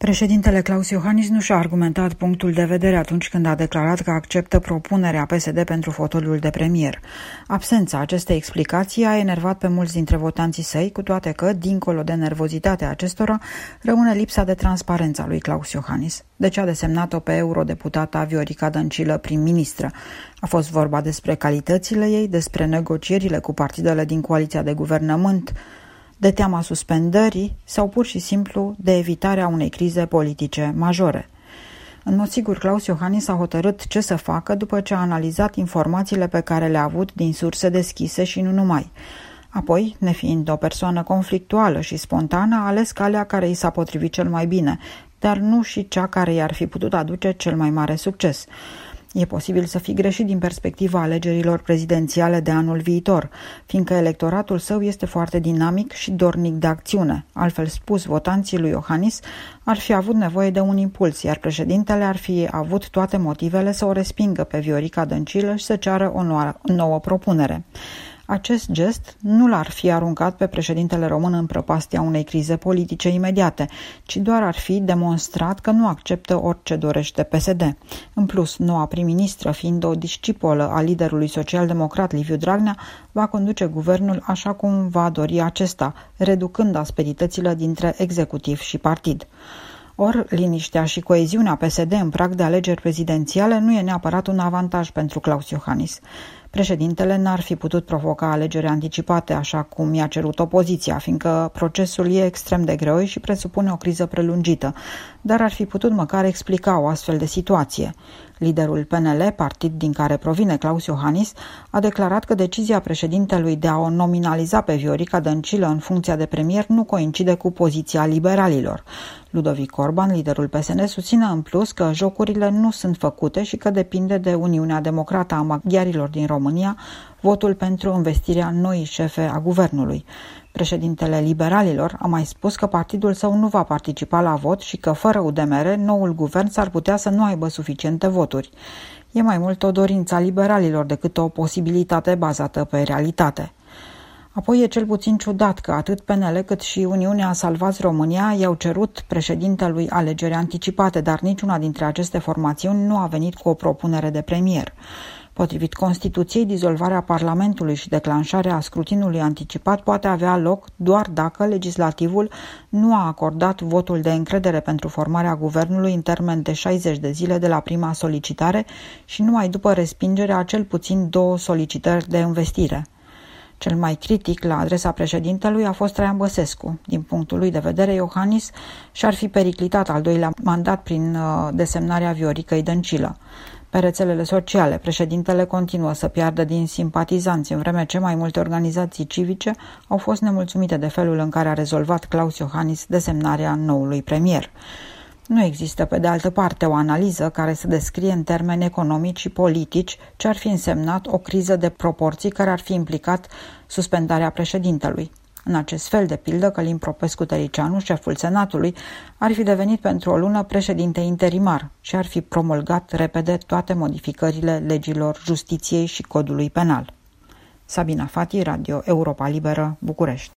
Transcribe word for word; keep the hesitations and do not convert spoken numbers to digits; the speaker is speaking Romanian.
Președintele Klaus Iohannis nu și-a argumentat punctul de vedere atunci când a declarat că acceptă propunerea P S D pentru fotoliul de premier. Absența acestei explicații a enervat pe mulți dintre votanții săi, cu toate că, dincolo de nervozitatea acestora, rămâne lipsa de transparență a lui Klaus Iohannis. De ce a desemnat-o pe eurodeputata Viorica Dăncilă prim-ministră? A fost vorba despre calitățile ei, despre negocierile cu partidele din coaliția de guvernământ, de teama suspendării sau pur și simplu de evitarea unei crize politice majore. În mod sigur, Klaus Iohannis a hotărât ce să facă după ce a analizat informațiile pe care le-a avut din surse deschise și nu numai. Apoi, nefiind o persoană conflictuală și spontană, a ales calea care i s-a potrivit cel mai bine, dar nu și cea care i-ar fi putut aduce cel mai mare succes. E posibil să fi greșit din perspectiva alegerilor prezidențiale de anul viitor, fiindcă electoratul său este foarte dinamic și dornic de acțiune. Altfel spus, votanții lui Iohannis ar fi avut nevoie de un impuls, iar președintele ar fi avut toate motivele să o respingă pe Viorica Dăncilă și să ceară o nouă, nouă propunere. Acest gest nu l-ar fi aruncat pe președintele român în prăpastia unei crize politice imediate, ci doar ar fi demonstrat că nu acceptă orice dorește P S D. În plus, noua prim-ministră, fiind o discipolă a liderului social-democrat Liviu Dragnea, va conduce guvernul așa cum va dori acesta, reducând asperitățile dintre executiv și partid. Or, liniștea și coeziunea P S D în prag de alegeri prezidențiale nu e neapărat un avantaj pentru Klaus Iohannis. Președintele n-ar fi putut provoca alegeri anticipate, așa cum i-a cerut opoziția, fiindcă procesul e extrem de greu și presupune o criză prelungită, dar ar fi putut măcar explica o astfel de situație. Liderul P N L, partid din care provine Klaus Iohannis, a declarat că decizia președintelui de a o nominaliza pe Viorica Dăncilă în funcția de premier nu coincide cu poziția liberalilor. Ludovic Orban, liderul P S N, susține în plus că jocurile nu sunt făcute și că depinde de Uniunea Democrată a maghiarilor din România votul pentru învestirea noii șefe a guvernului. Președintele liberalilor a mai spus că partidul său nu va participa la vot și că fără U D M R noul guvern s-ar putea să nu aibă suficiente voturi. E mai mult o dorință a liberalilor decât o posibilitate bazată pe realitate. Apoi e cel puțin ciudat că atât P N L cât și Uniunea Salvați România i-au cerut președintelui alegeri anticipate, dar niciuna dintre aceste formațiuni nu a venit cu o propunere de premier. Potrivit Constituției, dizolvarea Parlamentului și declanșarea scrutinului anticipat poate avea loc doar dacă legislativul nu a acordat votul de încredere pentru formarea guvernului în termen de șaizeci de zile de la prima solicitare și numai după respingerea a cel puțin două solicitări de învestire. Cel mai critic la adresa președintelui a fost Traian Băsescu. Din punctul lui de vedere, Iohannis și-ar fi periclitat al doilea mandat prin uh, desemnarea Vioricăi Dăncilă. Pe rețelele sociale, președintele continuă să piardă din simpatizanți, în vreme ce mai multe organizații civice au fost nemulțumite de felul în care a rezolvat Klaus Iohannis desemnarea noului premier. Nu există, pe de altă parte, o analiză care să descrie în termeni economici și politici ce ar fi însemnat o criză de proporții care ar fi implicat suspendarea președintelui. În acest fel, de pildă, Călin Popescu-Tăricianu, șeful Senatului, ar fi devenit pentru o lună președinte interimar și ar fi promulgat repede toate modificările legilor justiției și codului penal. Sabina Fati, Radio Europa Liberă, București.